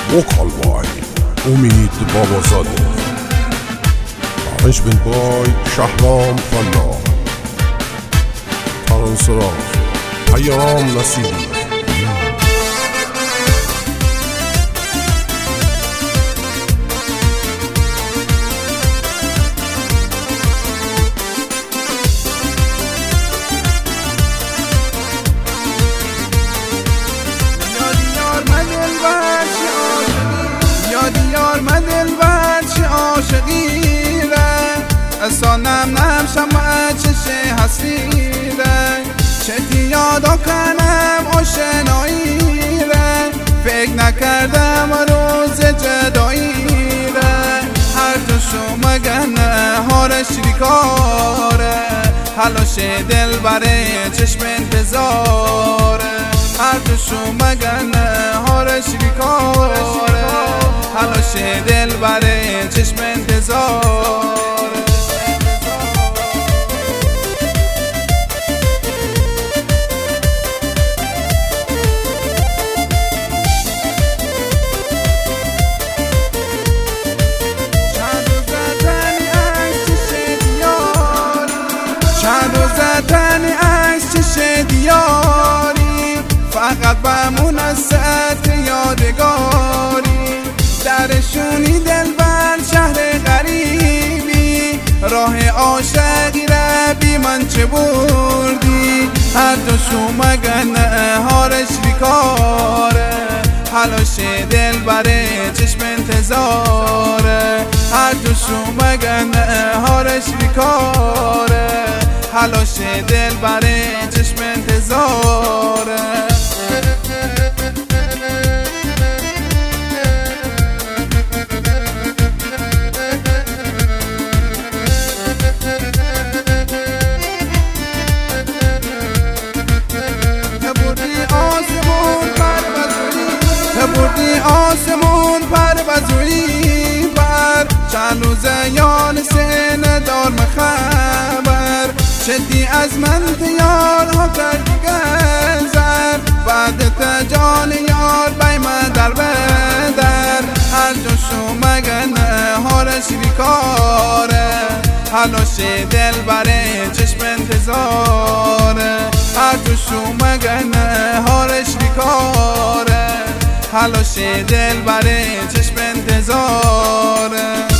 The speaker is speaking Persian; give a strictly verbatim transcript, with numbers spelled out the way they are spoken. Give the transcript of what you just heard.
وکال بای امید بابازاده، ارنجمنت بای شهرام فنا، ترانسراج پیام نصیری. یار من دلبر چه عاشقی رنگ اصانم نم شمع چشه حسری رنگ چه یادا کنم آشنایی رنگ فکر نکردم روز جدایی رنگ هر تو شما گنه هارش ریکاره حلاش دلبره چشم انتظاره هر تو شما گنه هارش ریکاره حلاش دل بره چشم انتظار. چند روز زدنی عکس چشه دیاری فقط بمون از سطح یادگاری درشونی دلبر شهر غریبی راه عاشقی را بی من چه بردی هر دو شما گنه هارش بیکاره حلاش دلبره چشم انتظاره هر دو شما گنه هارش بیکاره حلاش دلبره چشم انتظاره. بردی آسمون پر بزوری بر چند روزه یان سینه دار مخبر چدی از من تیار ها کردی گذر بعد تجان یار بای من در بدر هر جو شما گنه هارش بیکاره حلاش دل بره چشم انتظاره هر جو شما گنه هارش بیکاره حلاش دل بره چشم انتظاره.